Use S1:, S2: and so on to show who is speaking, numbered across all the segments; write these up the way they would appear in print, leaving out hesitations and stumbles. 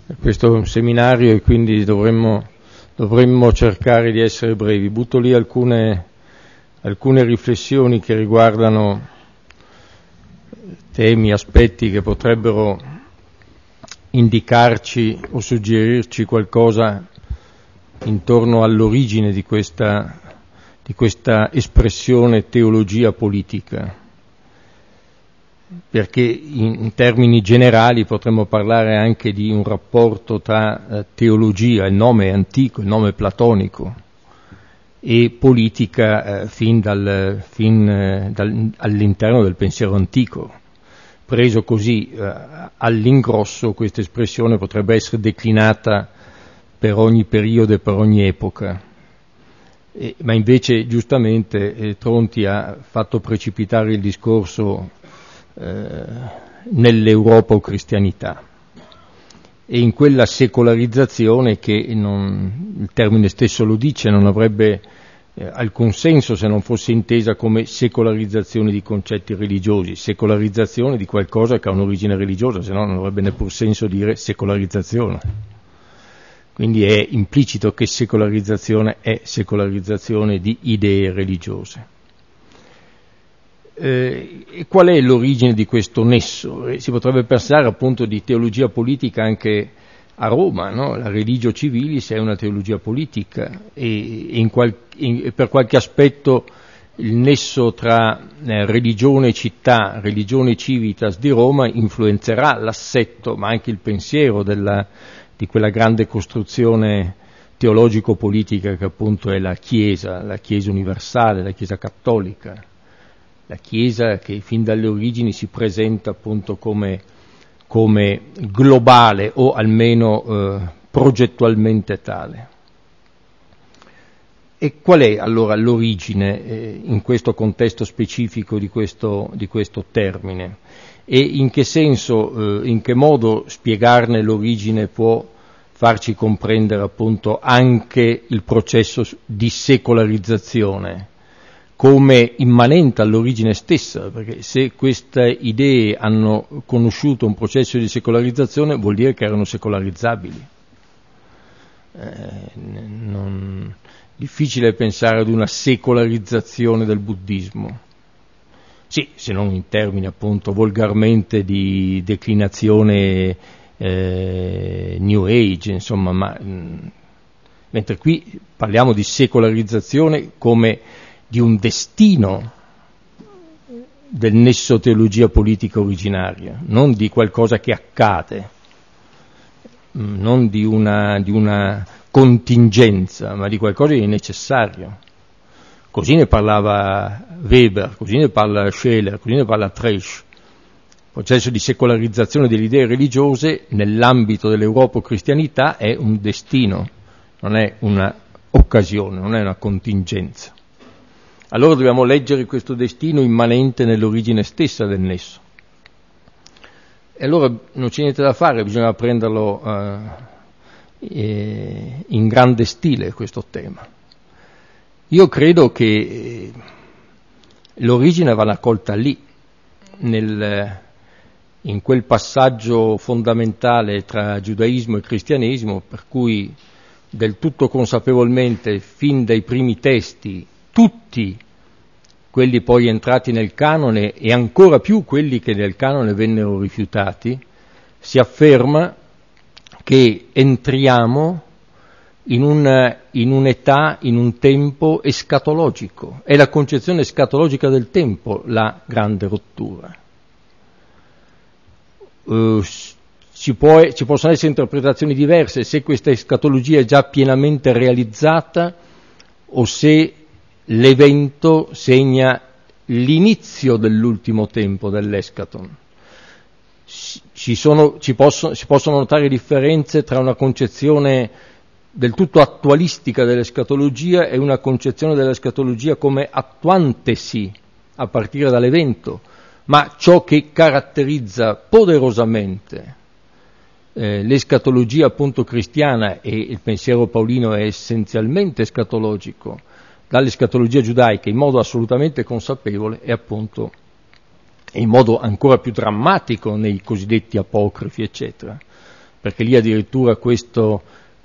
S1: Questo è un seminario e quindi dovremmo cercare di essere brevi. Butto lì alcune riflessioni che riguardano temi, aspetti che potrebbero indicarci o suggerirci qualcosa intorno all'origine di questa espressione teologia politica, perché in termini generali potremmo parlare anche di un rapporto tra teologia, il nome è antico, il nome è platonico, e politica fin all'interno del pensiero antico. Preso così all'ingrosso, questa espressione potrebbe essere declinata per ogni periodo e per ogni epoca. Ma invece giustamente Tronti ha fatto precipitare il discorso nell'Europa o cristianità, e in quella secolarizzazione che il termine stesso lo dice, non avrebbe alcun senso se non fosse intesa come secolarizzazione di concetti religiosi, secolarizzazione di qualcosa che ha un'origine religiosa, se no non avrebbe neppur senso dire secolarizzazione. Quindi è implicito che secolarizzazione è secolarizzazione di idee religiose. E qual è l'origine di questo nesso? Si potrebbe pensare appunto di teologia politica anche a Roma, no? La religio civilis è una teologia politica e per qualche aspetto il nesso tra religione e città, religione civitas di Roma influenzerà l'assetto ma anche il pensiero di quella grande costruzione teologico-politica che appunto è la Chiesa universale, la Chiesa cattolica. La Chiesa che fin dalle origini si presenta appunto come globale o almeno progettualmente tale. E qual è allora l'origine in questo contesto specifico di questo termine? E in che senso, in che modo spiegarne l'origine può farci comprendere appunto anche il processo di secolarizzazione come immanente all'origine stessa, perché se queste idee hanno conosciuto un processo di secolarizzazione vuol dire che erano secolarizzabili. Difficile pensare ad una secolarizzazione del buddismo. Sì, se non in termini appunto volgarmente di declinazione New Age, insomma, mentre qui parliamo di secolarizzazione come di un destino del nesso teologia politica originaria, non di qualcosa che accade, non di una contingenza, ma di qualcosa di necessario. Così ne parlava Weber, così ne parla Scheler, così ne parla Tresch. Il processo di secolarizzazione delle idee religiose nell'ambito dell'Europa o cristianità è un destino, non è una occasione, non è una contingenza. Allora dobbiamo leggere questo destino immanente nell'origine stessa del nesso. E allora non c'è niente da fare, bisogna prenderlo in grande stile questo tema. Io credo che l'origine va raccolta lì, in quel passaggio fondamentale tra giudaismo e cristianesimo, per cui del tutto consapevolmente, fin dai primi testi, tutti quelli poi entrati nel canone e ancora più quelli che nel canone vennero rifiutati, si afferma che entriamo in un'età, in un tempo escatologico. È la concezione escatologica del tempo la grande rottura. Ci possono essere interpretazioni diverse se questa escatologia è già pienamente realizzata o se l'evento segna l'inizio dell'ultimo tempo dell'eschaton. Si possono notare differenze tra una concezione del tutto attualistica dell'escatologia e una concezione dell'escatologia come attuantesi a partire dall'evento, ma ciò che caratterizza poderosamente l'escatologia appunto cristiana, e il pensiero paolino è essenzialmente escatologico, dall'escatologia giudaica in modo assolutamente consapevole e appunto in modo ancora più drammatico nei cosiddetti apocrifi, eccetera, perché lì addirittura questo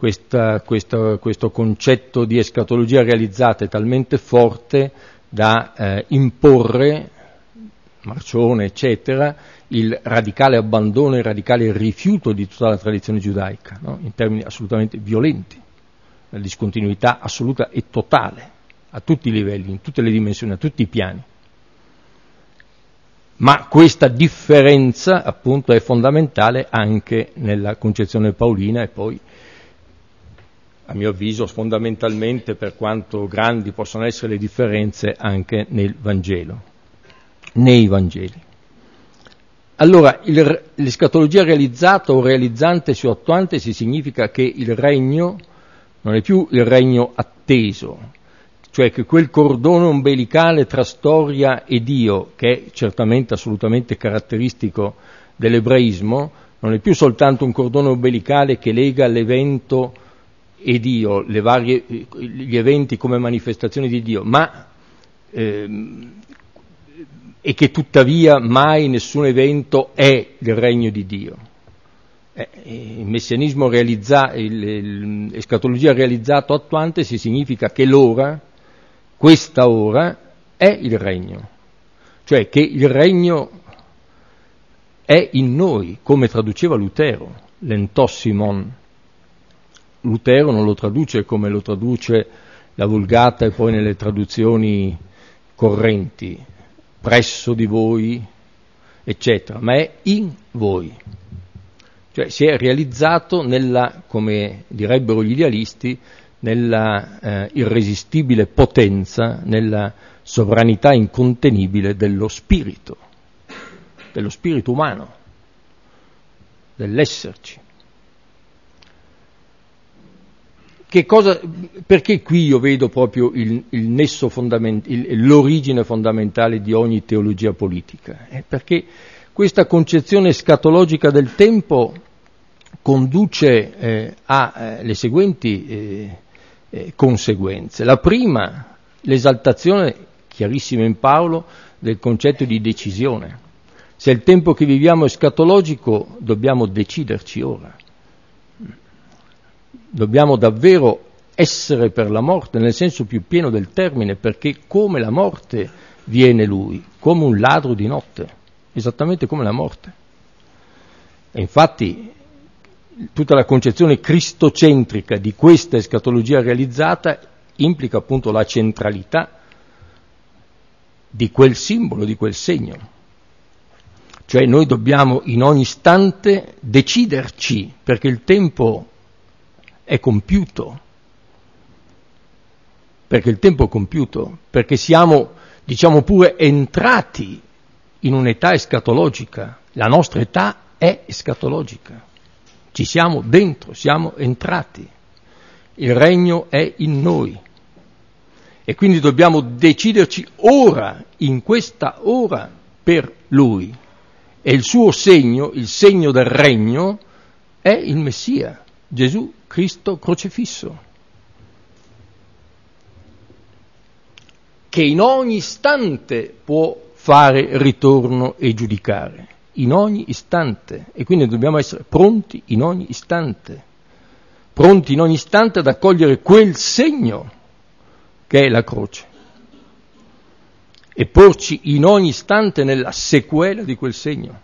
S1: concetto di escatologia realizzata è talmente forte da imporre, Marcione eccetera, il radicale abbandono e il radicale rifiuto di tutta la tradizione giudaica, no? In termini assolutamente violenti, la discontinuità assoluta e totale, a tutti i livelli, in tutte le dimensioni, a tutti i piani. Ma questa differenza appunto è fondamentale anche nella concezione paolina e poi, a mio avviso, fondamentalmente, per quanto grandi possono essere le differenze, anche nel Vangelo, nei Vangeli. Allora, l'escatologia realizzata o realizzante o attuante si significa che il regno non è più il regno atteso, cioè che quel cordone ombelicale tra storia e Dio, che è certamente assolutamente caratteristico dell'ebraismo, non è più soltanto un cordone ombelicale che lega l'evento e Dio, gli eventi come manifestazioni di Dio, ma e che tuttavia mai nessun evento è il regno di Dio. Il messianismo l'escatologia realizzato attuante si significa che l'ora, questa ora, è il regno, cioè che il regno è in noi, come traduceva Lutero, l'entossimon. Lutero non lo traduce come lo traduce la Vulgata e poi nelle traduzioni correnti, presso di voi, eccetera, ma è in voi. Cioè si è realizzato nella, come direbbero gli idealisti, nella irresistibile potenza, nella sovranità incontenibile dello spirito umano, dell'esserci. Perché qui io vedo proprio il nesso l'origine fondamentale di ogni teologia politica? Perché questa concezione escatologica del tempo conduce alle seguenti conseguenze. La prima, l'esaltazione, chiarissima in Paolo, del concetto di decisione. Se il tempo che viviamo è escatologico, dobbiamo deciderci ora. Dobbiamo davvero essere per la morte, nel senso più pieno del termine, perché come la morte viene lui, come un ladro di notte, esattamente come la morte. E infatti tutta la concezione cristocentrica di questa escatologia realizzata implica appunto la centralità di quel simbolo, di quel segno. Cioè noi dobbiamo in ogni istante deciderci, perché il tempo è compiuto, perché siamo, diciamo pure, entrati in un'età escatologica. La nostra età è escatologica, ci siamo dentro, siamo entrati, il regno è in noi e quindi dobbiamo deciderci ora, in questa ora, per Lui. E il suo segno, il segno del regno, è il Messia, Gesù Cristo crocifisso, che in ogni istante può fare ritorno e giudicare, in ogni istante, e quindi dobbiamo essere pronti in ogni istante ad accogliere quel segno che è la croce e porci in ogni istante nella sequela di quel segno.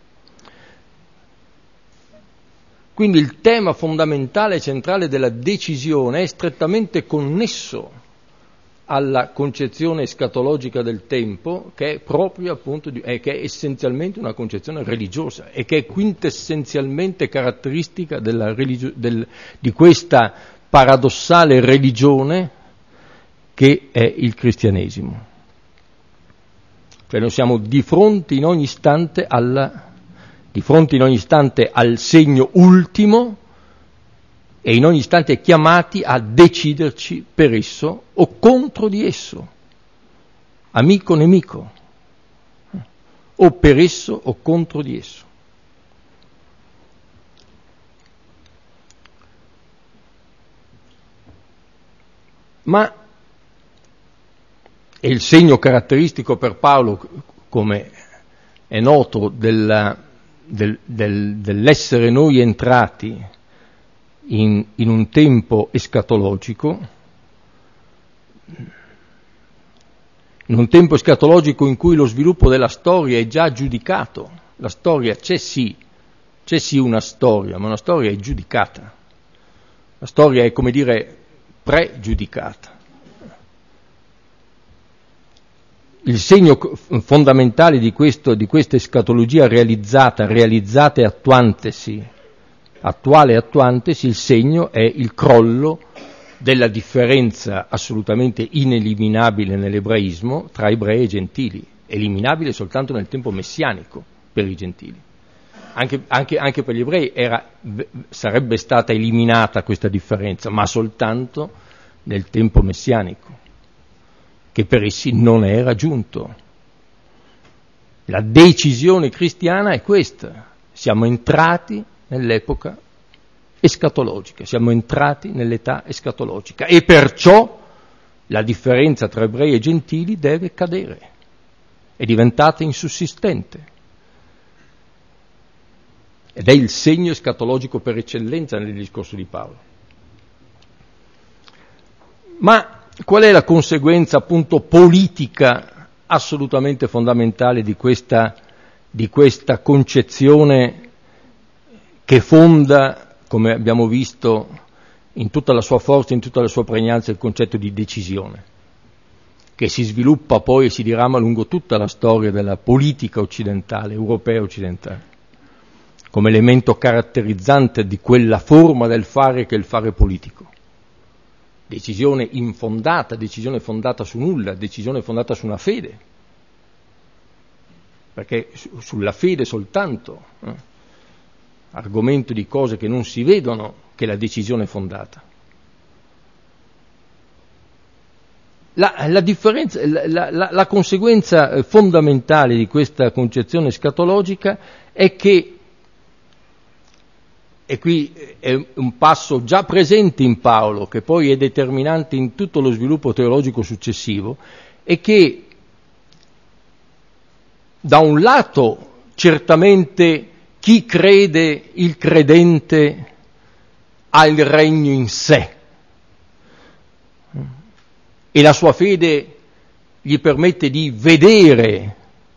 S1: Quindi il tema fondamentale e centrale della decisione è strettamente connesso alla concezione escatologica del tempo, che è proprio appunto che è essenzialmente una concezione religiosa e che è quintessenzialmente caratteristica di questa paradossale religione che è il cristianesimo. Cioè noi siamo di fronte in ogni istante al segno ultimo e in ogni istante chiamati a deciderci per esso o contro di esso, amico nemico, o per esso o contro di esso. Ma è il segno caratteristico per Paolo, come è noto, dell'essere noi entrati in un tempo escatologico, in un tempo escatologico in cui lo sviluppo della storia è già giudicato. La storia c'è sì una storia, ma una storia è giudicata. La storia è, come dire, pregiudicata. Il segno fondamentale di questa escatologia realizzata e attuale e attuantesi, il segno è il crollo della differenza assolutamente ineliminabile nell'ebraismo tra ebrei e gentili, eliminabile soltanto nel tempo messianico per i gentili. Anche per gli ebrei sarebbe stata eliminata questa differenza, ma soltanto nel tempo messianico, che per essi non è raggiunto. La decisione cristiana è questa: siamo entrati nell'epoca escatologica, siamo entrati nell'età escatologica e perciò la differenza tra ebrei e gentili deve cadere, è diventata insussistente. Ed è il segno escatologico per eccellenza nel discorso di Paolo. Ma qual è la conseguenza appunto politica assolutamente fondamentale di questa concezione che fonda, come abbiamo visto, in tutta la sua forza, in tutta la sua pregnanza, il concetto di decisione, che si sviluppa poi e si dirama lungo tutta la storia della politica occidentale, europea occidentale, come elemento caratterizzante di quella forma del fare che è il fare politico. Decisione infondata, decisione fondata su nulla, decisione fondata su una fede, perché sulla fede soltanto, argomento di cose che non si vedono, che la decisione è fondata. La differenza, la conseguenza fondamentale di questa concezione escatologica è che, e qui è un passo già presente in Paolo, che poi è determinante in tutto lo sviluppo teologico successivo, è che da un lato certamente chi crede, il credente, ha il regno in sé e la sua fede gli permette di vedere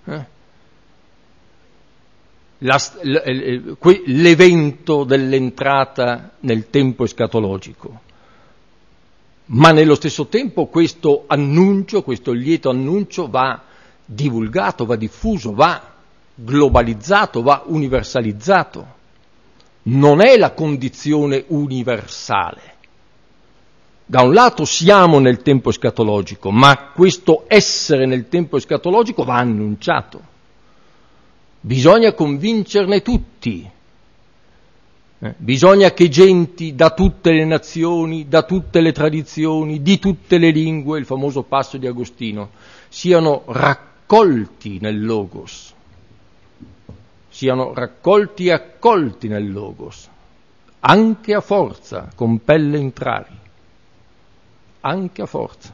S1: l'evento dell'entrata nel tempo escatologico, ma nello stesso tempo questo annuncio, questo lieto annuncio va divulgato, va diffuso, va globalizzato, va universalizzato. Non è la condizione universale. Da un lato siamo nel tempo escatologico, ma questo essere nel tempo escatologico va annunciato. Bisogna convincerne tutti. Bisogna che genti da tutte le nazioni, da tutte le tradizioni, di tutte le lingue, il famoso passo di Agostino, siano raccolti nel Logos, siano raccolti e accolti nel Logos, anche a forza, con pelle entrari, anche a forza.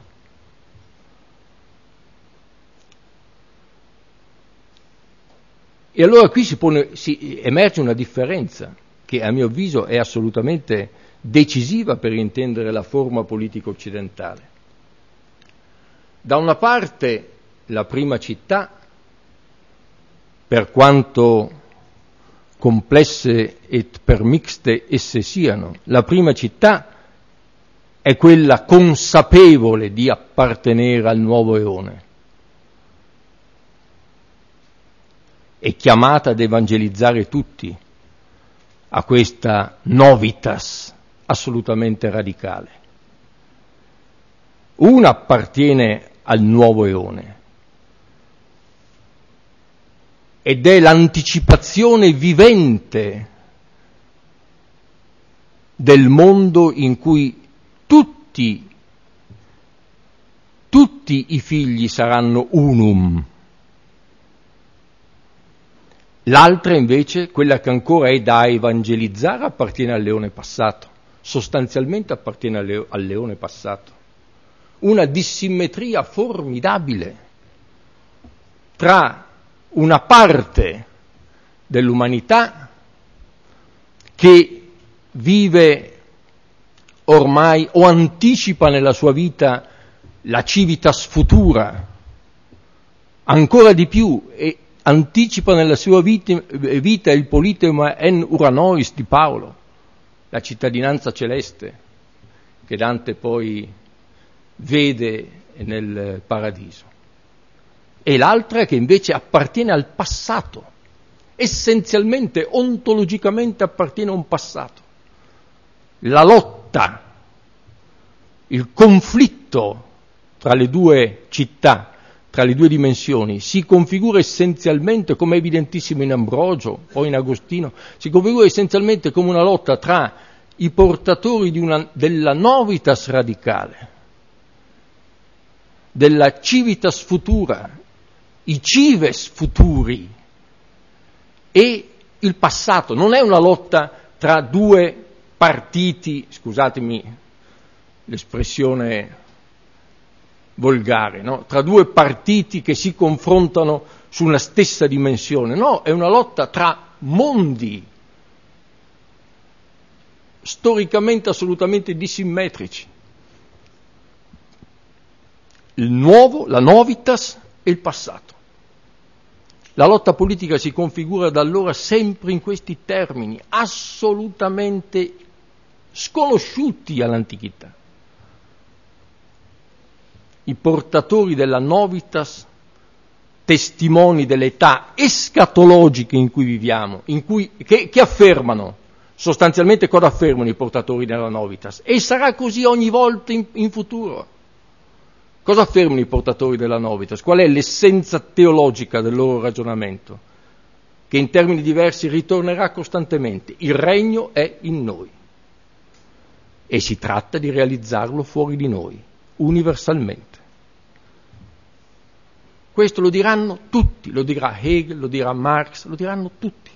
S1: E allora qui emerge una differenza che a mio avviso è assolutamente decisiva per intendere la forma politica occidentale. Da una parte la prima città, per quanto complesse e permixte esse siano, la prima città è quella consapevole di appartenere al nuovo eone, è chiamata ad evangelizzare tutti a questa novitas assolutamente radicale. Una appartiene al nuovo eone ed è l'anticipazione vivente del mondo in cui tutti i figli saranno unum. L'altra invece, quella che ancora è da evangelizzare, appartiene al leone passato, sostanzialmente appartiene al leone passato. Una dissimmetria formidabile tra una parte dell'umanità, che vive ormai o anticipa nella sua vita la civitas futura, ancora di più, e anticipa nella sua vita il politeuma en uranois di Paolo, la cittadinanza celeste che Dante poi vede nel paradiso. E l'altra che invece appartiene al passato, essenzialmente, ontologicamente appartiene a un passato. La lotta, il conflitto tra le due città, tra le due dimensioni, si configura essenzialmente, come è evidentissimo in Ambrogio, poi in Agostino, si configura essenzialmente come una lotta tra i portatori della novitas radicale, della civitas futura, i cives futuri, e il passato. Non è una lotta tra due partiti, scusatemi l'espressione volgare, no? Tra due partiti che si confrontano su una stessa dimensione. No, è una lotta tra mondi storicamente assolutamente dissimmetrici. Il nuovo, la novitas e il passato. La lotta politica si configura da allora sempre in questi termini, assolutamente sconosciuti all'antichità. I portatori della novitas, testimoni dell'età escatologica in cui viviamo, che affermano, sostanzialmente cosa affermano i portatori della novitas? E sarà così ogni volta in futuro. Cosa affermano i portatori della novitas? Qual è l'essenza teologica del loro ragionamento? Che in termini diversi ritornerà costantemente. Il regno è in noi. E si tratta di realizzarlo fuori di noi, universalmente. Questo lo diranno tutti, lo dirà Hegel, lo dirà Marx, lo diranno tutti.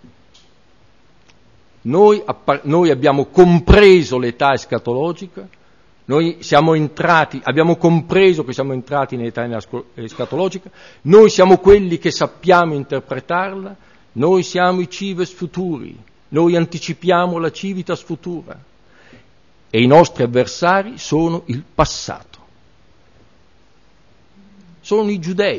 S1: Noi abbiamo compreso l'età escatologica, noi abbiamo compreso che siamo entrati nell'età escatologica, noi siamo quelli che sappiamo interpretarla, noi siamo i cives futuri, noi anticipiamo la civitas futura e i nostri avversari sono il passato. Sono i giudei.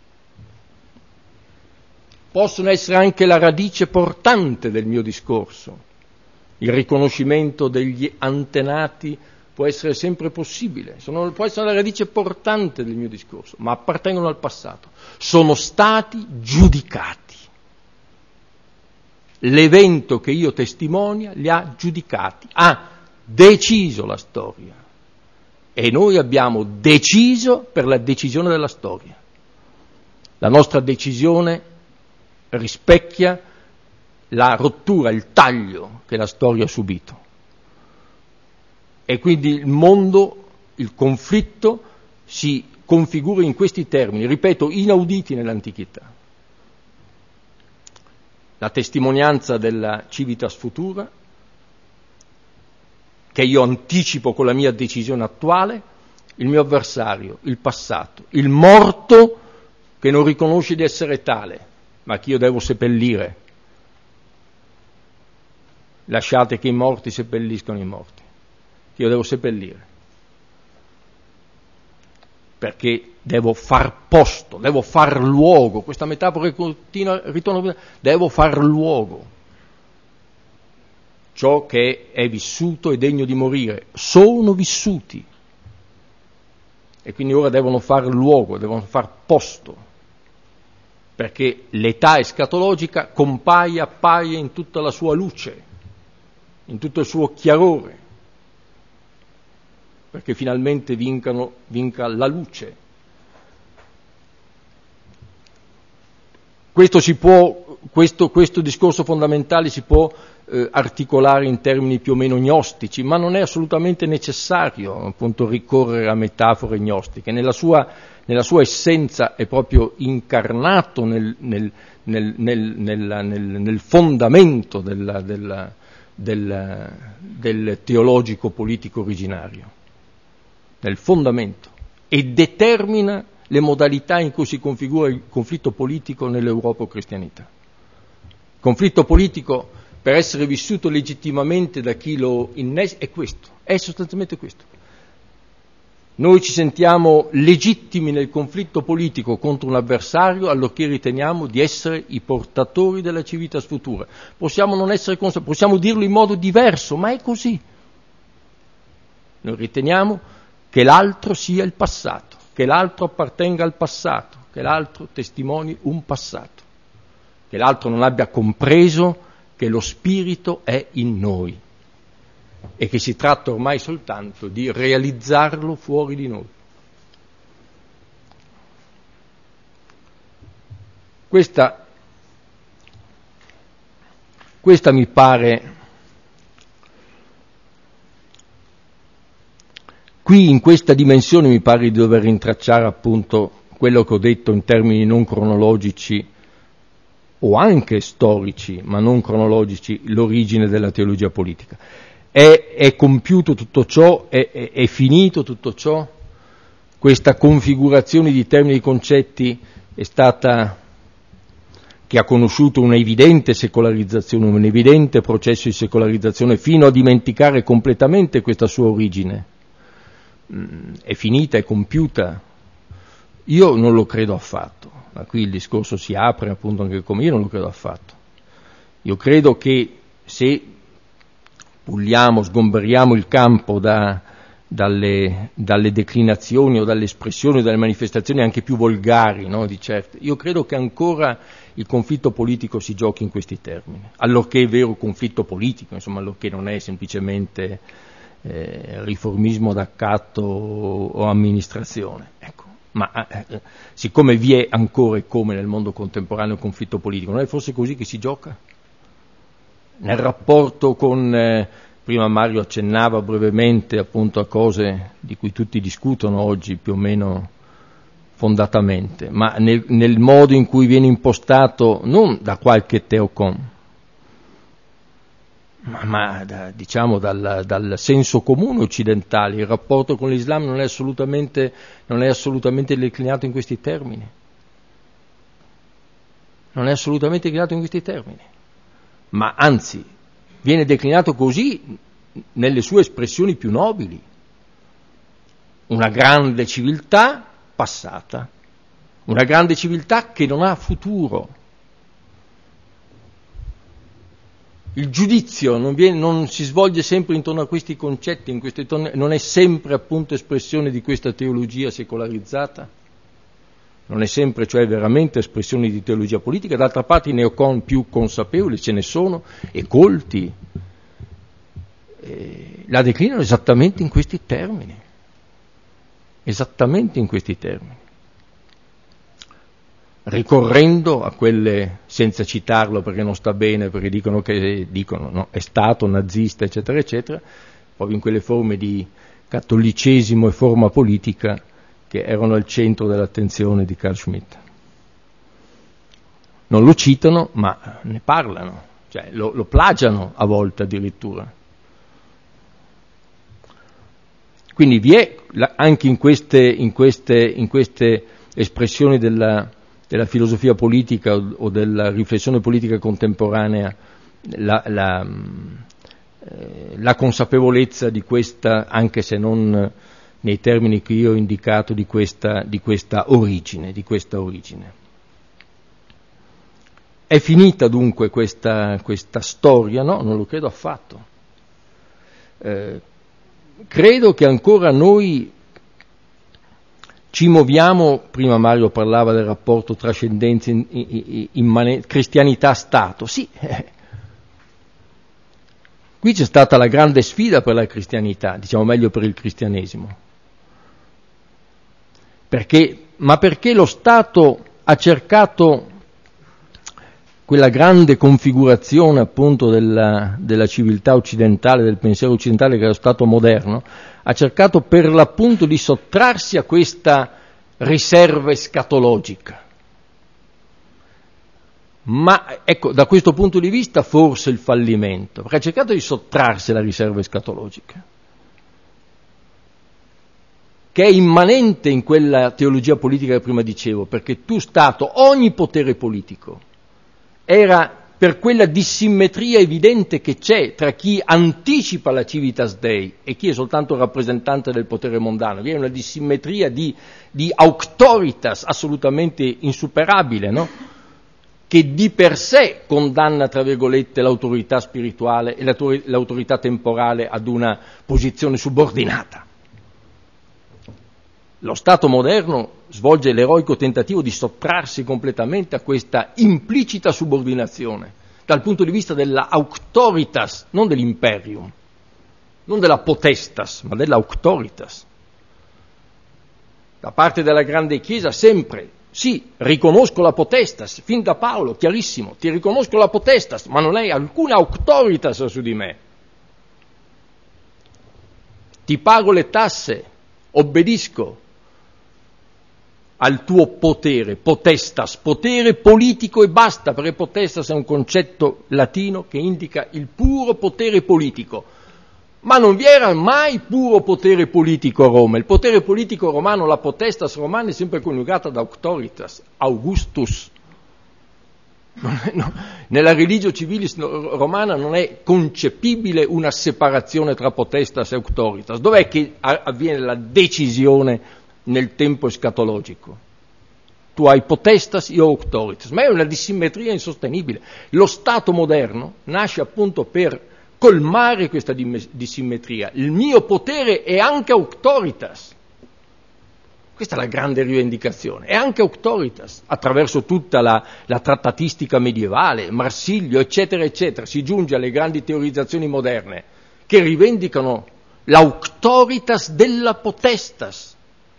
S1: Possono essere anche la radice portante del mio discorso. Il riconoscimento degli antenati può essere sempre possibile, può essere la radice portante del mio discorso, ma appartengono al passato. Sono stati giudicati. L'evento che io testimonia li ha giudicati, ha deciso la storia. E noi abbiamo deciso per la decisione della storia. La nostra decisione rispecchia la rottura, il taglio che la storia ha subito. E quindi il mondo, il conflitto, si configura in questi termini, ripeto, inauditi nell'antichità. La testimonianza della civitas futura, che io anticipo con la mia decisione attuale, il mio avversario, il passato, il morto che non riconosce di essere tale, ma che io devo seppellire. Lasciate che i morti seppelliscano i morti, che io devo seppellire, perché devo far posto, devo far luogo, questa metafora che ritorna, devo far luogo. Ciò che è vissuto è degno di morire, sono vissuti e quindi ora devono far luogo, devono far posto, perché l'età escatologica appaia in tutta la sua luce, in tutto il suo chiarore, perché finalmente vinca la luce. Questo discorso fondamentale si può articolare in termini più o meno gnostici, ma non è assolutamente necessario appunto ricorrere a metafore gnostiche. Nella sua essenza è proprio incarnato nel fondamento del teologico politico originario, nel fondamento, e determina le modalità in cui si configura il conflitto politico nell'Europa o cristianità. conflitto politico, per essere vissuto legittimamente da chi lo innesta, è questo, è sostanzialmente questo. Noi ci sentiamo legittimi nel conflitto politico contro un avversario allorché riteniamo di essere i portatori della civitas futura. Possiamo non essere consapevoli, possiamo dirlo in modo diverso, ma è così. Noi riteniamo che l'altro sia il passato, che l'altro appartenga al passato, che l'altro testimoni un passato, che l'altro non abbia compreso che lo spirito è in noi e che si tratta ormai soltanto di realizzarlo fuori di noi. Questa mi pare, qui in questa dimensione mi pare di dover rintracciare appunto quello che ho detto in termini non cronologici o anche storici, ma non cronologici, l'origine della teologia politica. È compiuto tutto ciò? È finito tutto ciò? Questa configurazione di termini e concetti è stata, che ha conosciuto un'evidente secolarizzazione, un evidente processo di secolarizzazione, fino a dimenticare completamente questa sua origine. È finita, è compiuta? Io non lo credo affatto, ma qui il discorso si apre appunto anche come io non lo credo affatto. Io credo che se puliamo, sgomberiamo il campo dalle declinazioni o dalle espressioni o dalle manifestazioni anche più volgari, no, di certe, io credo che ancora il conflitto politico si giochi in questi termini, allorché è vero conflitto politico, insomma, allorché non è semplicemente riformismo d'accatto o amministrazione, ecco. Ma siccome vi è ancora, come nel mondo contemporaneo, un conflitto politico, non è forse così che si gioca? Nel rapporto con, prima Mario accennava brevemente appunto a cose di cui tutti discutono oggi più o meno fondatamente, ma nel modo in cui viene impostato non da qualche teocon, ma diciamo dal senso comune occidentale, il rapporto con l'Islam non è assolutamente declinato in questi termini. Non è assolutamente declinato in questi termini, ma anzi viene declinato così nelle sue espressioni più nobili. Una grande civiltà passata, una grande civiltà che non ha futuro. Il giudizio non si svolge sempre intorno a questi concetti, non è sempre appunto espressione di questa teologia secolarizzata, non è sempre cioè veramente espressione di teologia politica. D'altra parte i neocon più consapevoli ce ne sono e colti la declinano esattamente in questi termini, ricorrendo a quelle, senza citarlo perché non sta bene, perché dicono no, è stato nazista eccetera eccetera, proprio in quelle forme di cattolicesimo e forma politica che erano al centro dell'attenzione di Carl Schmitt. Non lo citano, ma ne parlano, cioè lo plagiano a volte addirittura. Quindi vi è anche in queste espressioni della filosofia politica o della riflessione politica contemporanea la consapevolezza di questa, anche se non nei termini che io ho indicato, di questa origine. È finita dunque questa storia? No, non lo credo affatto. Credo che ancora noi ci muoviamo, prima Mario parlava del rapporto trascendenza cristianità-stato, sì, qui c'è stata la grande sfida per la cristianità, diciamo meglio per il cristianesimo, perché lo Stato ha cercato quella grande configurazione appunto della civiltà occidentale, del pensiero occidentale che è lo Stato moderno, ha cercato per l'appunto di sottrarsi a questa riserva escatologica. Ma ecco, da questo punto di vista forse il fallimento, perché ha cercato di sottrarsi alla riserva escatologica, che è immanente in quella teologia politica che prima dicevo, perché tu Stato, ogni potere politico, era per quella dissimmetria evidente che c'è tra chi anticipa la Civitas Dei e chi è soltanto rappresentante del potere mondano. Vi è una dissimmetria di auctoritas assolutamente insuperabile, no? Che di per sé condanna, tra virgolette, l'autorità spirituale e l'autorità temporale ad una posizione subordinata. Lo Stato moderno svolge l'eroico tentativo di sottrarsi completamente a questa implicita subordinazione, dal punto di vista della auctoritas, non dell'imperium, non della potestas, ma della auctoritas. Da parte della grande Chiesa sempre, sì, riconosco la potestas, fin da Paolo, chiarissimo, ti riconosco la potestas, ma non hai alcuna auctoritas su di me. Ti pago le tasse, obbedisco al tuo potere, potestas, potere politico e basta, perché potestas è un concetto latino che indica il puro potere politico. Ma non vi era mai puro potere politico a Roma. Il potere politico romano, la potestas romana, è sempre coniugata ad auctoritas, Augustus. Nella religio civilis romana non è concepibile una separazione tra potestas e auctoritas. Dov'è che avviene la decisione nel tempo escatologico? Tu hai potestas, io ho auctoritas, ma è una dissimmetria insostenibile. Lo Stato moderno nasce appunto per colmare questa dissimmetria. Il mio potere è anche auctoritas. Questa è la grande rivendicazione, è anche auctoritas, attraverso tutta la trattatistica medievale, Marsilio, eccetera, eccetera, si giunge alle grandi teorizzazioni moderne che rivendicano l'auctoritas della potestas.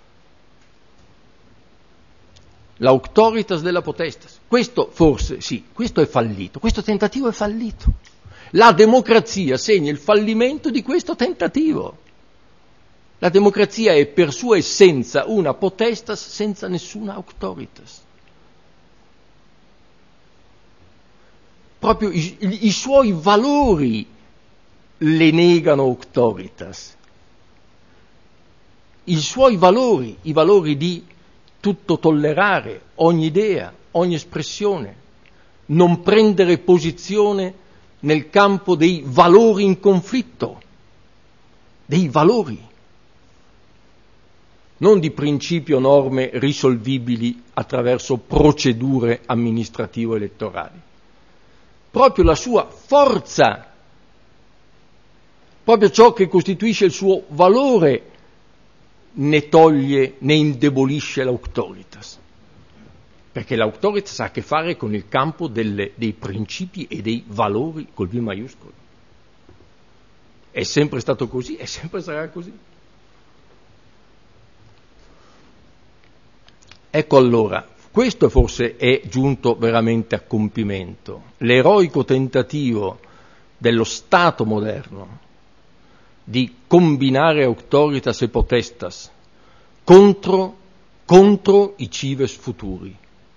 S1: L'auctoritas della potestas. Questo forse, sì, questo è fallito, questo tentativo è fallito. La democrazia segna il fallimento di questo tentativo. La democrazia è per sua essenza una potestas senza nessuna auctoritas. Proprio i suoi valori le negano auctoritas. I suoi valori, i valori di tutto tollerare, ogni idea, ogni espressione, non prendere posizione nel campo dei valori in conflitto, dei valori, non di principi o norme risolvibili attraverso procedure amministrativo-elettorali. Proprio la sua forza, proprio ciò che costituisce il suo valore, ne toglie, ne indebolisce l'auctoritas. Perché l'auctoritas ha a che fare con il campo dei principi e dei valori col V maiuscolo. È sempre stato così e sempre sarà così. Ecco allora, questo forse è giunto veramente a compimento, l'eroico tentativo dello Stato moderno di combinare auctoritas e potestas contro i cives futuri.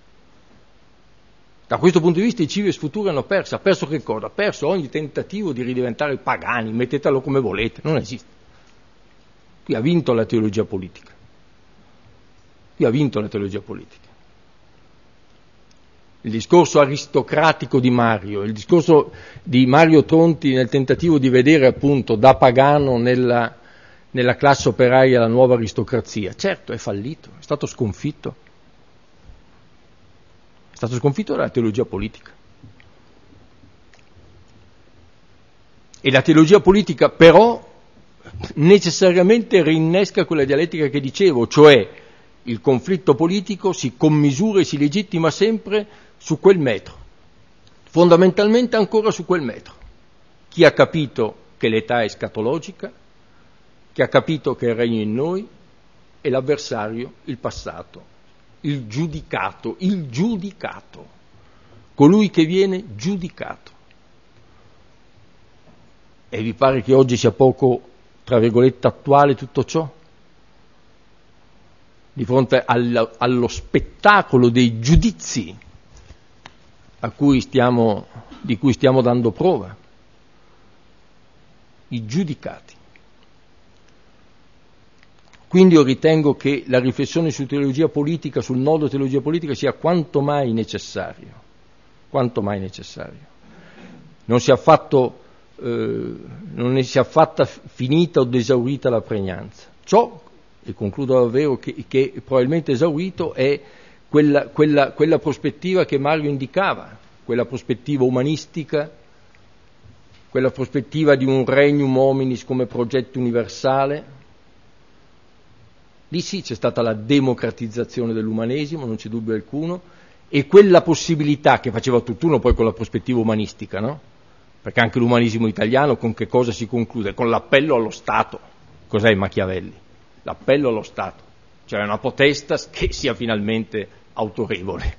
S1: Da questo punto di vista i cives futuri hanno perso. Ha perso che cosa? Ha perso ogni tentativo di ridiventare pagani, mettetelo come volete, non esiste. Qui ha vinto la teologia politica. Qui ha vinto la teologia politica. Il discorso aristocratico di Mario, il discorso di Mario Tronti nel tentativo di vedere appunto da pagano nella classe operaia la nuova aristocrazia, certo è fallito, è stato sconfitto. È stato sconfitto dalla teologia politica. E la teologia politica però necessariamente rinnesca quella dialettica che dicevo, cioè il conflitto politico si commisura e si legittima sempre su quel metro, fondamentalmente ancora su quel metro. Chi ha capito che l'età è scatologica, chi ha capito che il regno in noi, e l'avversario, il passato, il giudicato, colui che viene giudicato. E vi pare che oggi sia poco, tra virgolette, attuale tutto ciò? Di fronte allo spettacolo dei giudizi di cui stiamo dando prova, i giudicati. Quindi io ritengo che la riflessione su teologia politica, sul nodo teologia politica, sia quanto mai necessario. non ne sia affatta finita o esaurita la pregnanza. Ciò, e concludo davvero, che probabilmente esaurito è quella prospettiva che Mario indicava, quella prospettiva umanistica, quella prospettiva di un regnum hominis come progetto universale. Lì sì c'è stata la democratizzazione dell'umanesimo, non c'è dubbio alcuno, e quella possibilità che faceva tutt'uno poi con la prospettiva umanistica, no? Perché anche l'umanesimo italiano con che cosa si conclude? Con l'appello allo Stato. Cos'è Machiavelli? L'appello allo Stato, cioè una potestas che sia finalmente autorevole,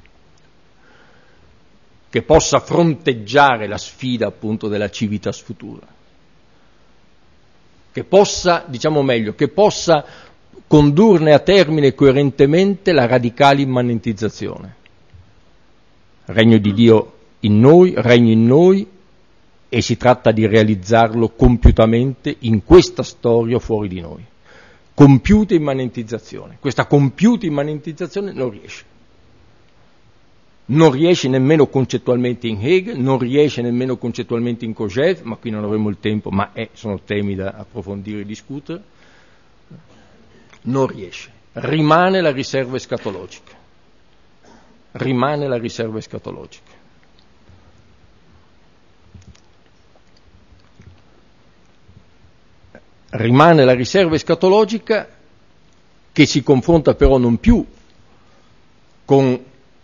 S1: che possa fronteggiare la sfida appunto della civitas futura, che possa, diciamo meglio, che possa condurne a termine coerentemente la radicale immanentizzazione. Regno di Dio in noi, regno in noi, e si tratta di realizzarlo compiutamente in questa storia fuori di noi. Compiuta immanentizzazione. Questa compiuta immanentizzazione non riesce nemmeno concettualmente in Hegel, non riesce nemmeno concettualmente in Kojève, ma qui non avremo il tempo, ma sono temi da approfondire e discutere. Non riesce. Rimane la riserva escatologica. Rimane la riserva escatologica. Rimane la riserva escatologica che si confronta però non più con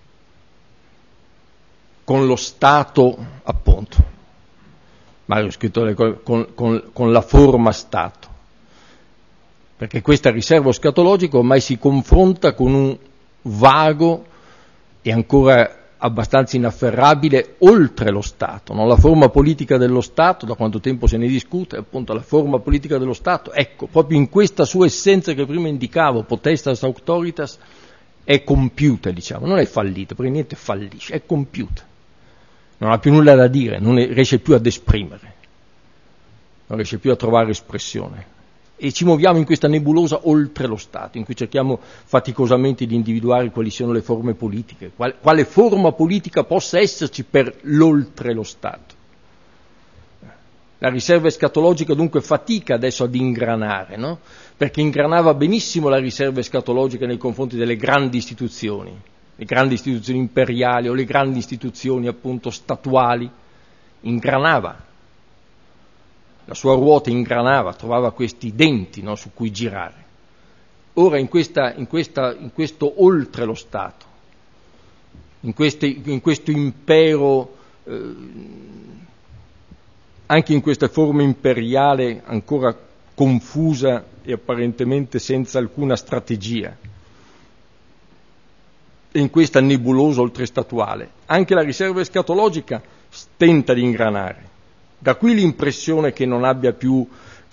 S1: lo Stato, appunto, Mario ha scritto con la forma Stato, perché questa riserva escatologica ormai si confronta con un vago e ancora abbastanza inafferrabile oltre lo Stato, no? La forma politica dello Stato, da quanto tempo se ne discute, appunto la forma politica dello Stato, ecco, proprio in questa sua essenza che prima indicavo, potestas auctoritas, è compiuta, diciamo, non è fallita, perché niente fallisce, è compiuta, non ha più nulla da dire, non riesce più ad esprimere, non riesce più a trovare espressione. E ci muoviamo in questa nebulosa oltre lo Stato, in cui cerchiamo faticosamente di individuare quali siano le forme politiche, quale forma politica possa esserci per l'oltre lo Stato. La riserva escatologica dunque fatica adesso ad ingranare, no? Perché ingranava benissimo la riserva escatologica nei confronti delle grandi istituzioni, le grandi istituzioni imperiali o le grandi istituzioni appunto statuali, ingranava. La sua ruota ingranava, trovava questi denti, no, su cui girare. Ora in questo oltre lo Stato, in questo impero, anche in questa forma imperiale ancora confusa e apparentemente senza alcuna strategia, e in questa nebulosa oltrestatuale, anche la riserva escatologica tenta di ingranare. Da qui l'impressione che non abbia più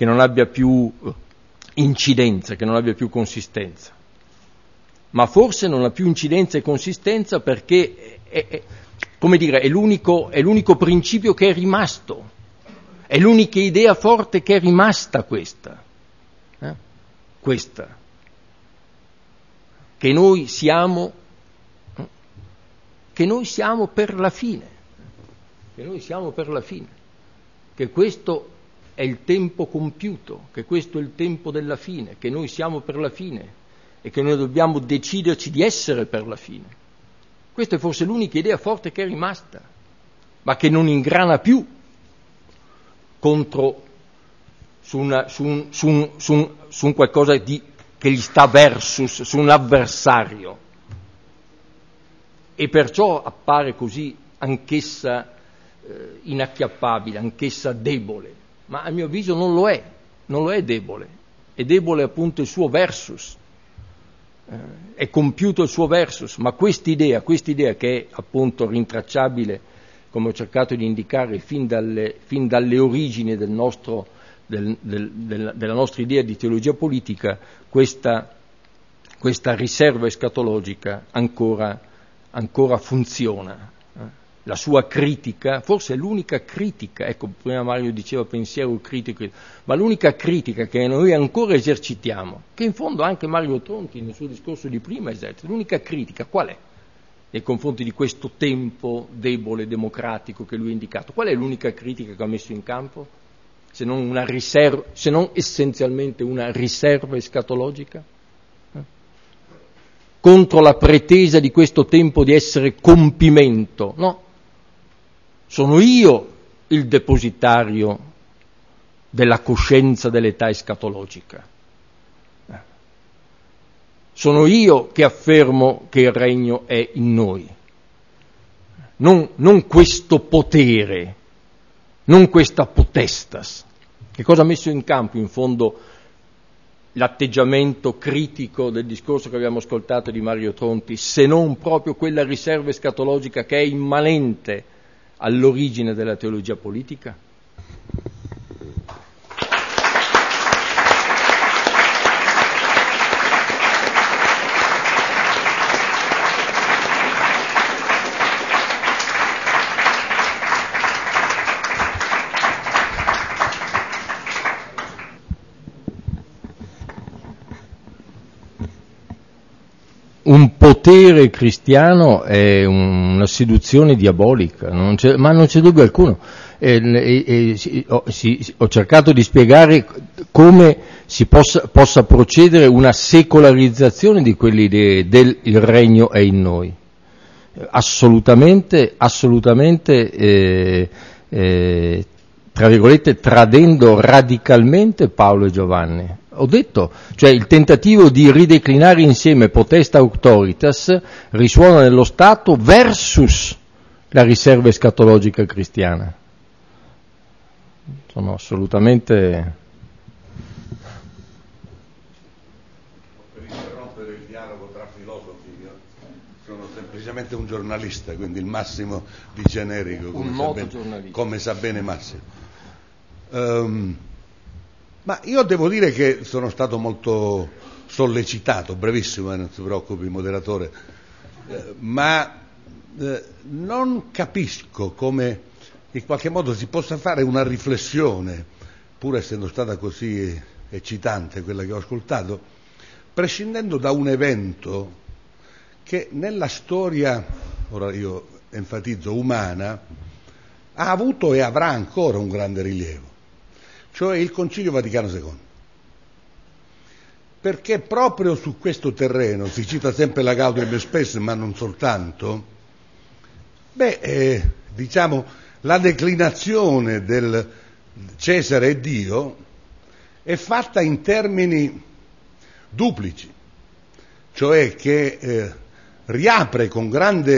S1: incidenza, che non abbia più consistenza. Ma forse non ha più incidenza e consistenza perché è l'unico principio che è rimasto, è l'unica idea forte che è rimasta questa, che noi siamo per la fine, che questo è il tempo compiuto, che questo è il tempo della fine, che noi siamo per la fine e che noi dobbiamo deciderci di essere per la fine. Questa è forse l'unica idea forte che è rimasta, ma che non ingrana più su un qualcosa che gli sta versus, su un avversario. E perciò appare così anch'essa inacchiappabile, anch'essa debole, ma a mio avviso non lo è debole, è debole appunto il suo versus, è compiuto il suo versus, ma quest'idea che è appunto rintracciabile, come ho cercato di indicare, fin dalle origini della nostra idea di teologia politica, questa riserva escatologica ancora funziona. La sua critica, forse è l'unica critica, ecco, prima Mario diceva pensiero critico, ma l'unica critica che noi ancora esercitiamo, che in fondo anche Mario Tronti nel suo discorso di prima esercita, l'unica critica qual è? nei confronti di questo tempo debole democratico che lui ha indicato? Qual è l'unica critica che ha messo in campo? Se non essenzialmente una riserva escatologica? Contro la pretesa di questo tempo di essere compimento, no? Sono io il depositario della coscienza dell'età escatologica. Sono io che affermo che il regno è in noi. Non questo potere, non questa potestas. Che cosa ha messo in campo in fondo l'atteggiamento critico del discorso che abbiamo ascoltato di Mario Tronti, se non proprio quella riserva escatologica che è immanente all'origine della teologia politica? Un potere cristiano è una seduzione diabolica, ma non c'è dubbio alcuno. Ho cercato di spiegare come si possa procedere una secolarizzazione di quell'idea del il regno è in noi. Assolutamente, tra virgolette, tradendo radicalmente Paolo e Giovanni. Ho detto, cioè il tentativo di rideclinare insieme potesta auctoritas risuona nello Stato versus la riserva escatologica cristiana. Sono assolutamente...
S2: Per interrompere il dialogo tra filosofi, io sono semplicemente un giornalista, quindi il massimo di generico, come sa bene Massimo. Ma io devo dire che sono stato molto sollecitato, brevissimo, non si preoccupi moderatore, ma non capisco come in qualche modo si possa fare una riflessione, pur essendo stata così eccitante quella che ho ascoltato, prescindendo da un evento che nella storia, ora io enfatizzo umana, ha avuto e avrà ancora un grande rilievo, cioè il Concilio Vaticano II. Perché proprio su questo terreno, si cita sempre la Gaudium et Spes, ma non soltanto, diciamo, la declinazione del Cesare e Dio è fatta in termini duplici, cioè che riapre con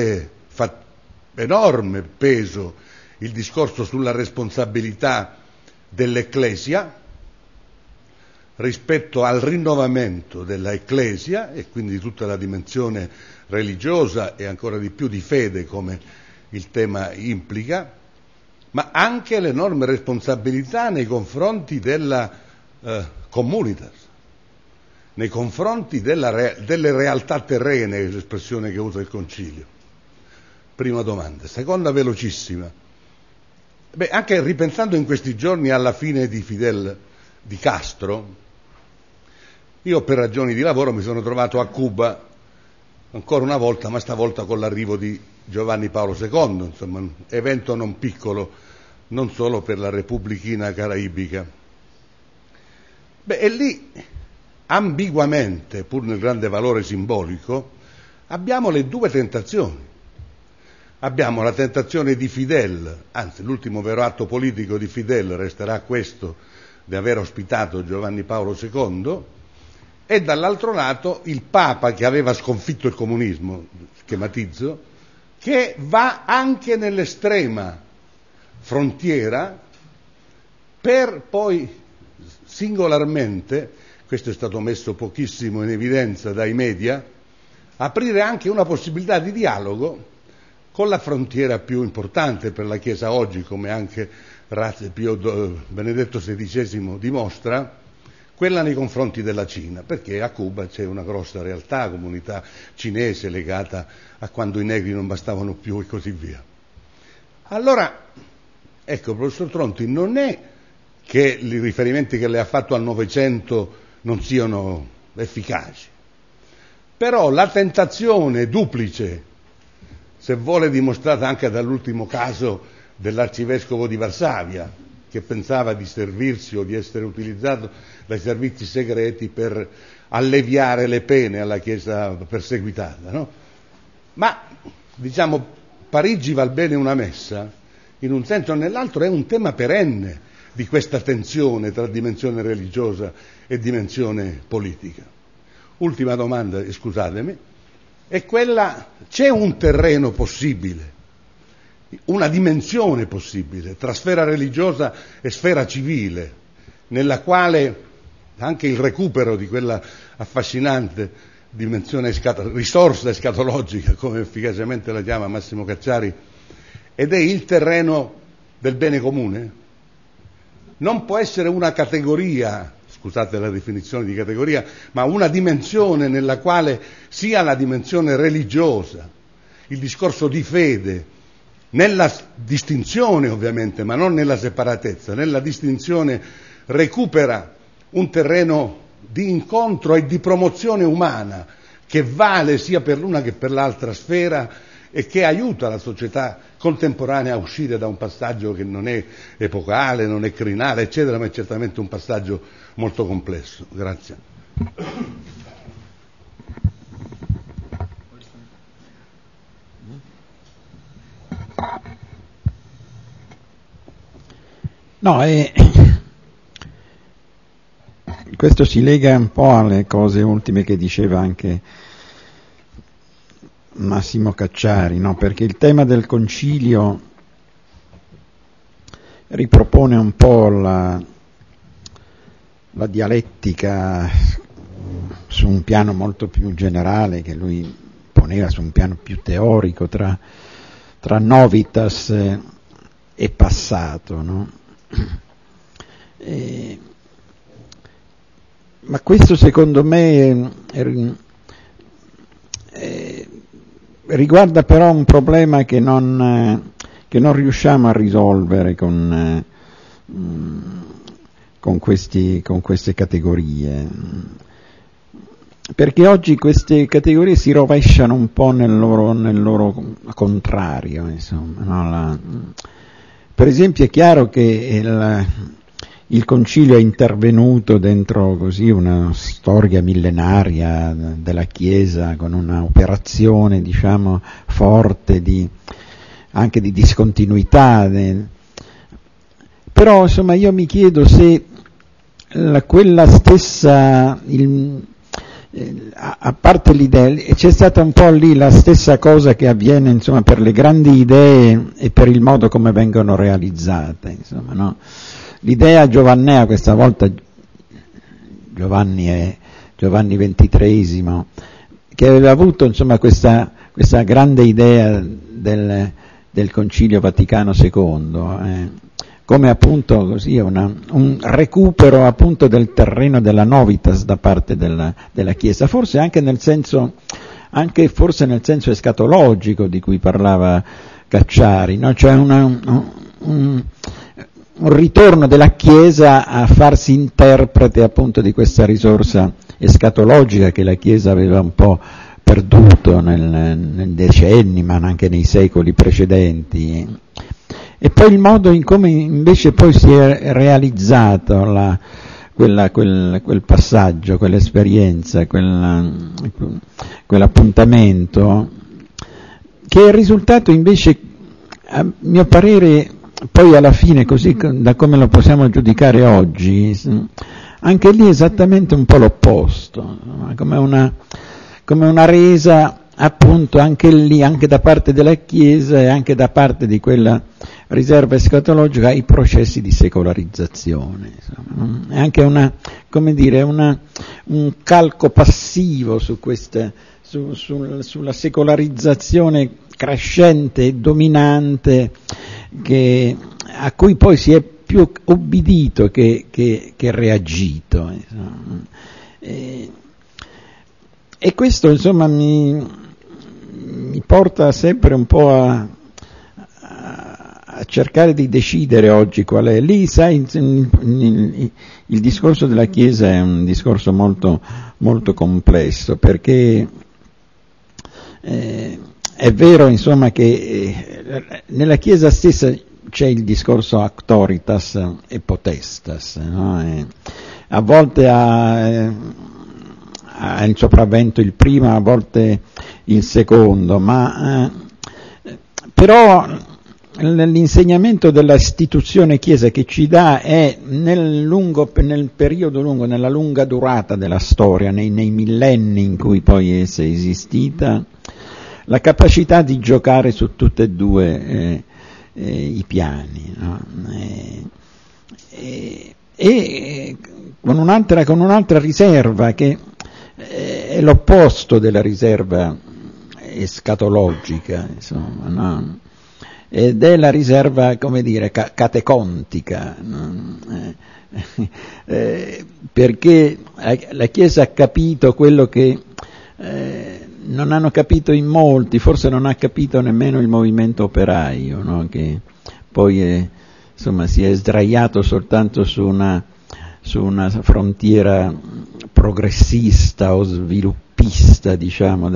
S2: enorme peso il discorso sulla responsabilità dell'Ecclesia rispetto al rinnovamento della Ecclesia e quindi di tutta la dimensione religiosa e ancora di più di fede come il tema implica, ma anche l'enorme responsabilità nei confronti della communitas, nei confronti delle realtà terrene, è l'espressione che usa il Concilio. Prima domanda. Seconda velocissima. Anche ripensando in questi giorni alla fine di Castro, io per ragioni di lavoro mi sono trovato a Cuba ancora una volta, ma stavolta con l'arrivo di Giovanni Paolo II, insomma un evento non piccolo, non solo per la Repubblichina caraibica. E lì ambiguamente, pur nel grande valore simbolico, abbiamo le due tentazioni. Abbiamo la tentazione di Fidel, anzi l'ultimo vero atto politico di Fidel resterà questo di aver ospitato Giovanni Paolo II, e dall'altro lato il Papa che aveva sconfitto il comunismo, schematizzo, che va anche nell'estrema frontiera per poi singolarmente, questo è stato messo pochissimo in evidenza dai media, aprire anche una possibilità di dialogo con la frontiera più importante per la Chiesa oggi, come anche Benedetto XVI dimostra, quella nei confronti della Cina, perché a Cuba c'è una grossa realtà, comunità cinese legata a quando i negri non bastavano più e così via. Allora, ecco, professor Tronti, non è che i riferimenti che lei ha fatto al Novecento non siano efficaci, però la tentazione duplice se vuole dimostrata anche dall'ultimo caso dell'arcivescovo di Varsavia, che pensava di servirsi o di essere utilizzato dai servizi segreti per alleviare le pene alla Chiesa perseguitata, no? Ma, diciamo, Parigi val bene una messa, in un senso o nell'altro è un tema perenne di questa tensione tra dimensione religiosa e dimensione politica. Ultima domanda, scusatemi, è quella: c'è un terreno possibile, una dimensione possibile tra sfera religiosa e sfera civile, nella quale anche il recupero di quella affascinante dimensione risorsa escatologica, come efficacemente la chiama Massimo Cacciari, ed è il terreno del bene comune? Non può essere una categoria, scusate la definizione di categoria, ma una dimensione nella quale sia la dimensione religiosa, il discorso di fede, nella distinzione ovviamente, ma non nella separatezza, nella distinzione recupera un terreno di incontro e di promozione umana che vale sia per l'una che per l'altra sfera e che aiuta la società contemporanea a uscire da un passaggio che non è epocale, non è crinale, eccetera, ma è certamente un passaggio molto complesso. Grazie.
S3: No, questo si lega un po' alle cose ultime che diceva anche Massimo Cacciari, no? Perché il tema del concilio ripropone un po' la dialettica su un piano molto più generale che lui poneva su un piano più teorico tra novitas e passato, no? Ma questo secondo me riguarda però un problema che non riusciamo a risolvere con queste categorie, perché oggi queste categorie si rovesciano un po' nel loro contrario, insomma, no? Per esempio è chiaro che il concilio è intervenuto dentro così una storia millenaria della Chiesa, con una operazione, diciamo, forte anche di discontinuità. Però insomma io mi chiedo se quella stessa, a parte l'idea, c'è stata un po' lì la stessa cosa che avviene, insomma, per le grandi idee e per il modo come vengono realizzate, insomma, no? L'idea giovannea, questa volta Giovanni XXIII, che aveva avuto, insomma, questa grande idea del Concilio Vaticano II, come appunto così un recupero appunto del terreno della novitas da parte della Chiesa, forse anche nel senso escatologico di cui parlava Cacciari, no? Cioè un ritorno della Chiesa a farsi interprete appunto di questa risorsa escatologica che la Chiesa aveva un po' perduto nei decenni, ma anche nei secoli precedenti. E poi il modo in come invece poi si è realizzato quel passaggio, quell'esperienza, quell'appuntamento, che è risultato invece, a mio parere, poi alla fine, così da come lo possiamo giudicare oggi, anche lì esattamente un po' l'opposto, come una resa appunto anche lì, anche da parte della Chiesa e anche da parte di quella riserva escatologica, ai processi di secolarizzazione. Insomma. È anche un calco passivo sulla secolarizzazione crescente e dominante a cui poi si è più obbedito che reagito. E questo insomma mi porta sempre un po' a cercare di decidere oggi qual è. Lì, sai, il discorso della Chiesa è un discorso molto, molto complesso, perché è vero, insomma, che nella Chiesa stessa c'è il discorso auctoritas e potestas, no? A volte ha il sopravvento il primo, a volte il secondo, ma però l'insegnamento della istituzione Chiesa che ci dà è nel periodo lungo, nella lunga durata della storia, nei millenni in cui poi essa è esistita, la capacità di giocare su tutte e due i piani, no? E con un'altra riserva che è l'opposto della riserva escatologica, insomma, no? Ed è la riserva, come dire, catecontica, no? Perché la Chiesa ha capito quello che non hanno capito in molti, forse non ha capito nemmeno il movimento operaio, no? Che poi insomma si è sdraiato soltanto su una frontiera progressista o sviluppista, diciamo,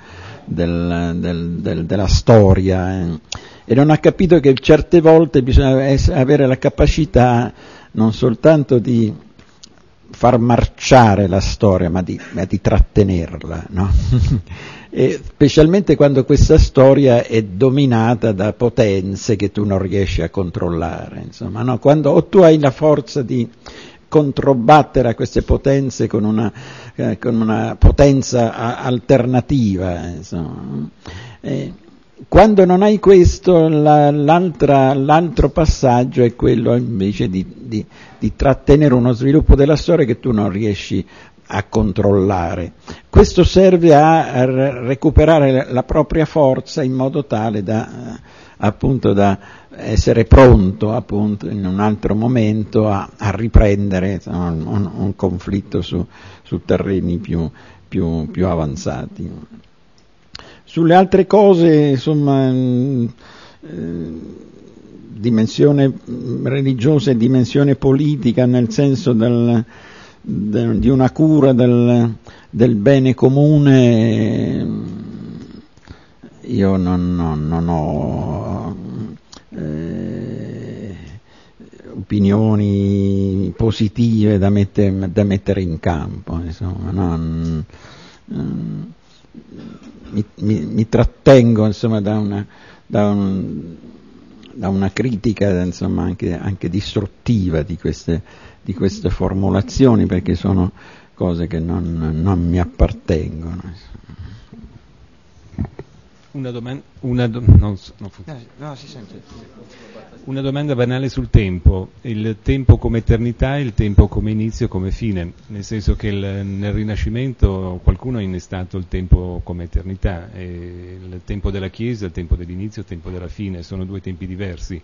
S3: della storia, e non ha capito che certe volte bisogna avere la capacità non soltanto di far marciare la storia, ma di trattenerla, no? E specialmente quando questa storia è dominata da potenze che tu non riesci a controllare, insomma, no? Quando o tu hai la forza di controbattere a queste potenze con una potenza alternativa, insomma. Quando non hai questo, l'altro passaggio è quello invece di trattenere uno sviluppo della storia che tu non riesci a controllare. Questo serve a recuperare la propria forza in modo tale da essere pronto, appunto, in un altro momento a riprendere un conflitto su terreni più avanzati. Sulle altre cose, insomma, dimensione religiosa e dimensione politica, nel senso di una cura del bene comune, io non ho opinioni positive da mettere in campo, insomma, mi trattengo, insomma, da una critica, insomma, anche distruttiva di queste formulazioni, perché sono cose che non mi appartengono.
S4: Una domanda banale sul tempo: il tempo come eternità e il tempo come inizio e come fine, nel senso che nel Rinascimento qualcuno ha innestato il tempo come eternità, e il tempo della Chiesa, il tempo dell'inizio, il tempo della fine, sono due tempi diversi.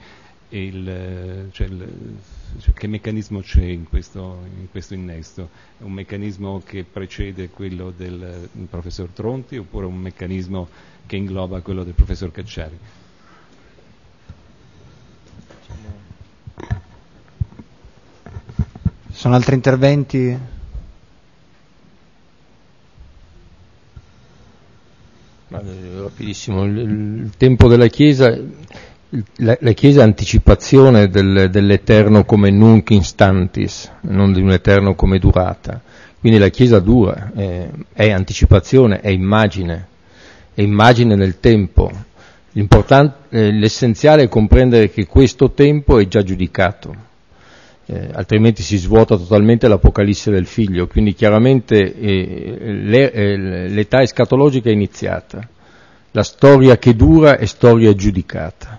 S4: Che meccanismo c'è in questo innesto? È un meccanismo che precede quello del professor Tronti, oppure un meccanismo che ingloba quello del professor Cacciari?
S5: Sono altri interventi?
S1: Rapidissimo, il tempo della Chiesa, la Chiesa è anticipazione dell'eterno come nunc instantis, non di un eterno come durata, quindi la Chiesa dura, è anticipazione, è immagine nel tempo. L'essenziale è comprendere che questo tempo è già giudicato, altrimenti si svuota totalmente l'Apocalisse del Figlio, quindi chiaramente l'età escatologica è iniziata, la storia che dura è storia giudicata,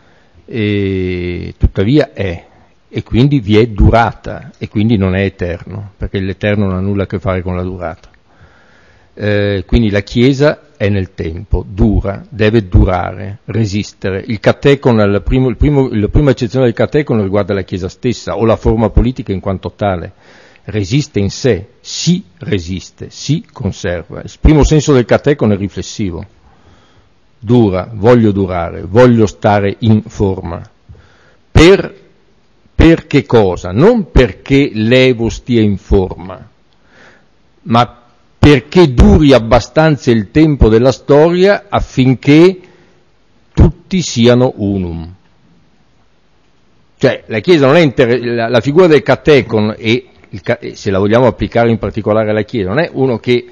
S1: e tuttavia è, e quindi vi è durata, e quindi non è eterno, perché l'eterno non ha nulla a che fare con la durata. Quindi la Chiesa è nel tempo, dura, deve durare, resistere. Il catecon, la prima accezione del catecon riguarda la Chiesa stessa, o la forma politica in quanto tale. Resiste in sé, si resiste, si conserva. Il primo senso del catecon è riflessivo. Dura, voglio durare, voglio stare in forma. Per che cosa? Non perché l'Evo stia in forma, ma perché duri abbastanza il tempo della storia affinché tutti siano unum. Cioè la Chiesa non è la figura del catecon, e se la vogliamo applicare in particolare alla Chiesa, non è uno che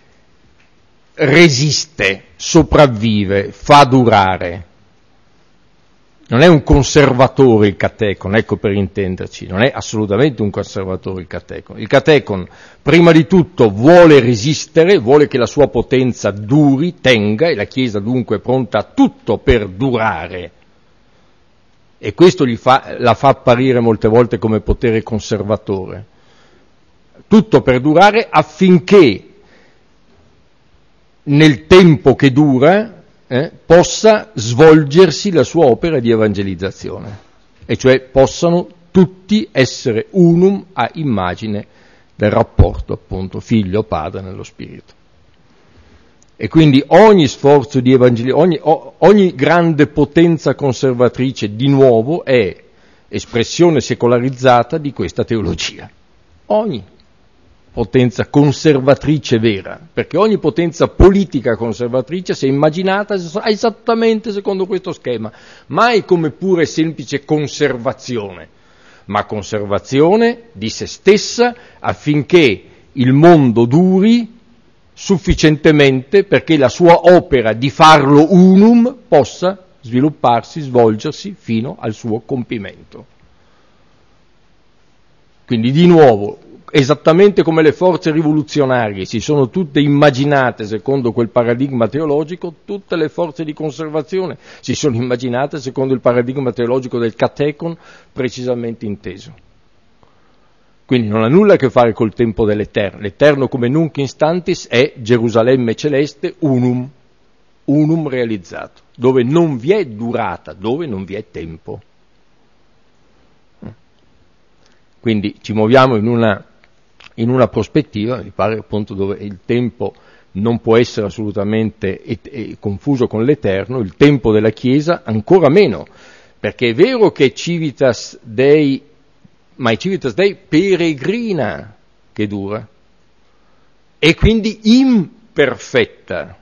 S1: resiste, sopravvive, fa durare. Non è un conservatore il catecon, ecco, per intenderci, non è assolutamente un conservatore il catecon. Il catecon, prima di tutto, vuole resistere, vuole che la sua potenza duri, tenga, e la Chiesa dunque è pronta a tutto per durare. E questo la fa apparire molte volte come potere conservatore. Tutto per durare affinché nel tempo che dura possa svolgersi la sua opera di evangelizzazione, e cioè possano tutti essere unum a immagine del rapporto appunto figlio-padre nello spirito. E quindi ogni sforzo di evangelizzazione, ogni grande potenza conservatrice di nuovo è espressione secolarizzata di questa teologia. Ogni potenza conservatrice vera, perché ogni potenza politica conservatrice si è immaginata esattamente secondo questo schema, mai come pure semplice conservazione, ma conservazione di se stessa affinché il mondo duri sufficientemente perché la sua opera di farlo unum possa svilupparsi, svolgersi fino al suo compimento. Quindi di nuovo, esattamente come le forze rivoluzionarie si sono tutte immaginate secondo quel paradigma teologico, tutte le forze di conservazione si sono immaginate secondo il paradigma teologico del catecon precisamente inteso. Quindi non ha nulla a che fare col tempo dell'Eterno. L'Eterno come nunc instantis è Gerusalemme celeste unum realizzato, dove non vi è durata, dove non vi è tempo. Quindi ci muoviamo in una prospettiva, mi pare appunto, dove il tempo non può essere assolutamente confuso con l'Eterno, il tempo della Chiesa ancora meno, perché è vero che Civitas Dei, ma è Civitas Dei peregrina che dura, e quindi imperfetta,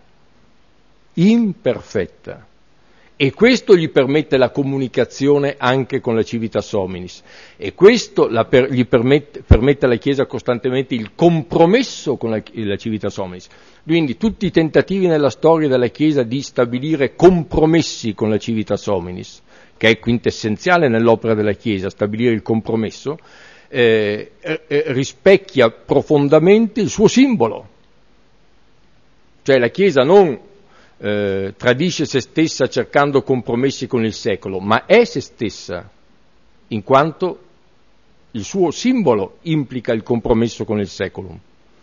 S1: e questo gli permette la comunicazione anche con la Civitas Hominis, e questo gli permette alla Chiesa costantemente il compromesso con la Civitas Hominis. Quindi tutti i tentativi nella storia della Chiesa di stabilire compromessi con la Civitas Hominis, che è quintessenziale nell'opera della Chiesa, stabilire il compromesso, rispecchia profondamente il suo simbolo. Cioè la Chiesa non tradisce se stessa cercando compromessi con il secolo, ma è se stessa, in quanto il suo simbolo implica il compromesso con il seculum.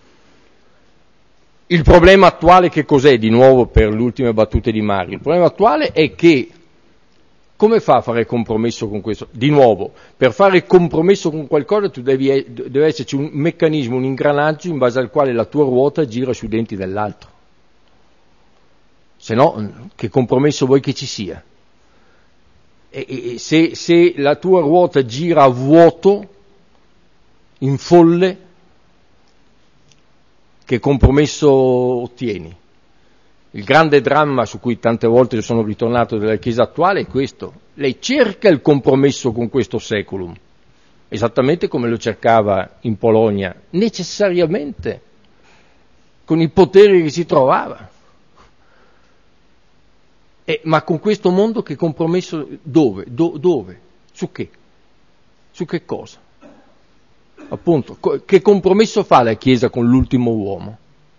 S1: Il problema attuale che cos'è, di nuovo per le ultime battute di Mario? Il problema attuale è che come fa a fare compromesso con questo? Di nuovo, per fare compromesso con qualcosa deve esserci un meccanismo, un ingranaggio in base al quale la tua ruota gira sui denti dell'altro. Se no, che compromesso vuoi che ci sia? E se la tua ruota gira a vuoto, in folle, che compromesso ottieni? Il grande dramma su cui tante volte sono ritornato della Chiesa attuale è questo. Lei cerca il compromesso con questo seculum, esattamente come lo cercava in Polonia, necessariamente, con i poteri che si trovava. Ma con questo mondo che compromesso dove? Dove? Su che? Su che cosa? Appunto, che compromesso fa la Chiesa con l'ultimo uomo?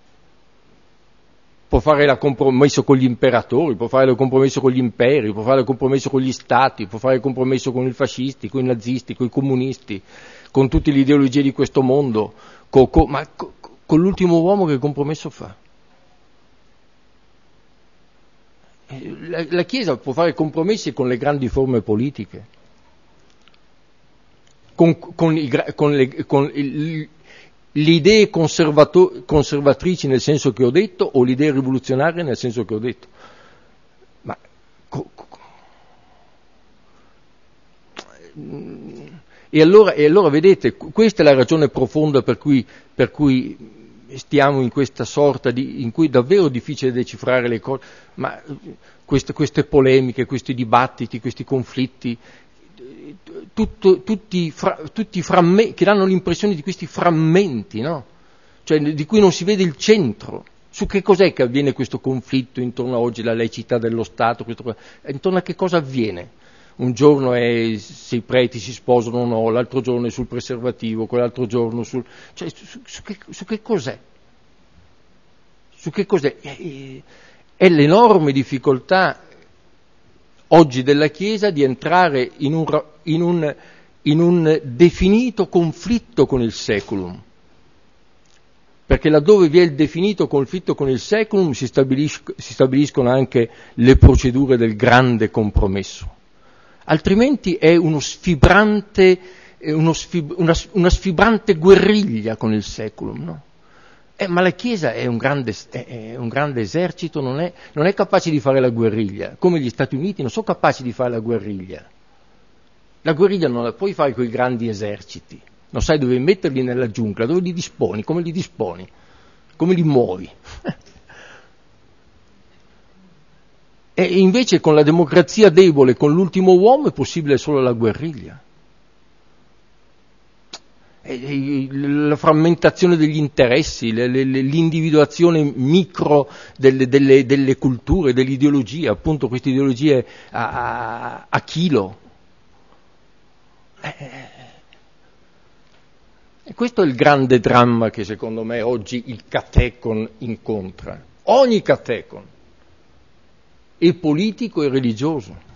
S1: Può fare il compromesso con gli imperatori, può fare il compromesso con gli imperi, può fare il compromesso con gli stati, può fare il compromesso con i fascisti, con i nazisti, con i comunisti, con tutte le ideologie di questo mondo, ma con l'ultimo uomo che compromesso fa? La Chiesa può fare compromessi con le grandi forme politiche, con le idee conservatrici nel senso che ho detto, o le idee rivoluzionarie nel senso che ho detto. Ma e allora vedete, questa è la ragione profonda per cui stiamo in questa sorta in cui è davvero difficile decifrare le cose, ma queste polemiche, questi dibattiti, questi conflitti, tutti frammenti, che danno l'impressione di questi frammenti, no? Cioè di cui non si vede il centro. Su che cos'è che avviene questo conflitto intorno a oggi alla laicità dello Stato? Intorno a che cosa avviene? Un giorno è se i preti si sposano o no, l'altro giorno è sul preservativo, quell'altro giorno su che cos'è? Su che cos'è? È l'enorme difficoltà oggi della Chiesa di entrare in un definito conflitto con il seculum. Perché laddove vi è il definito conflitto con il seculum si stabiliscono anche le procedure del grande compromesso. Altrimenti è una sfibrante guerriglia con il seculum, no? Ma la Chiesa è un grande esercito, non è capace di fare la guerriglia, come gli Stati Uniti non sono capaci di fare la guerriglia. La guerriglia non la puoi fare con i grandi eserciti. Non sai dove metterli nella giungla, dove li disponi, come li muovi. E invece con la democrazia debole, con l'ultimo uomo, è possibile solo la guerriglia. La frammentazione degli interessi, l'individuazione micro delle culture, delle ideologie, appunto queste ideologie a chilo. E questo è il grande dramma che secondo me oggi il catecon incontra. Ogni catecon, e politico e religioso.